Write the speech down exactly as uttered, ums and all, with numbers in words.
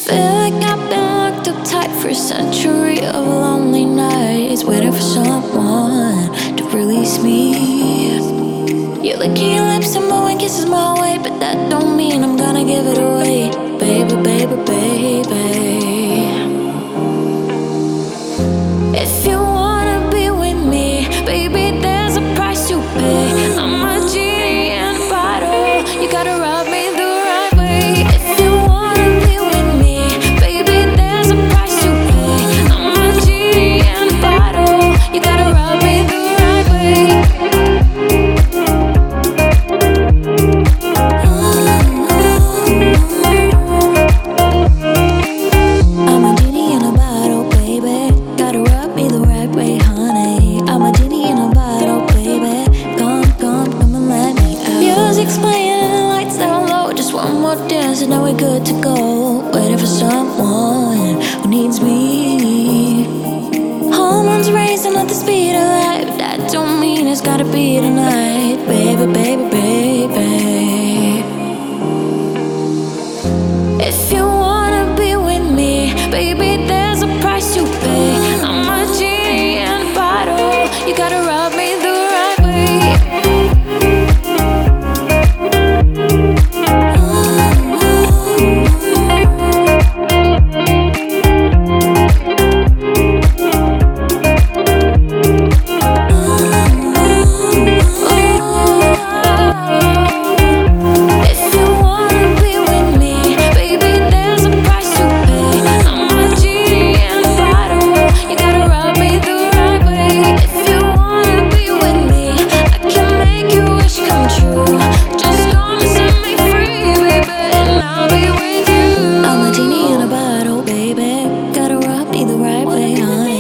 Feel like I've been locked up tight for a century of lonely nights, waiting for someone to release me. You're licking your lips and blowing kisses my way, but that don't mean I'm gonna give it away. Baby, baby, baby. If you wanna be with me, baby, there's a price to pay. I'm a genie in a bottle, you gotta rub me the right way. If you wanna be with me, baby, there's a price to pay. I'm a genie in a bottle, you gotta rub me the right way. I'm a genie in a bottle, baby, gotta rub me the right way, honey. I'm a genie in a bottle, baby, come, come, come and let me out. Music's playing and the lights down low, just one more dance and now we're good to go. Waiting for someone who needs me. Hormones racing at the speed of light, but that don't mean it's gotta be tonight. Baby, baby, baby. If you wanna be with me, baby, there's a price to pay. I'm a genie in a bottle, you gotta rub me the right way. If you wanna be with me, baby, there's a price to pay. I'm a genie in a bottle, you gotta rub me the right way. If you wanna be with me, I can make your wish come true. Just come and set me free, baby, and I'll be with you. I'm a genie in a bottle, baby, gotta rub me the right way, honey.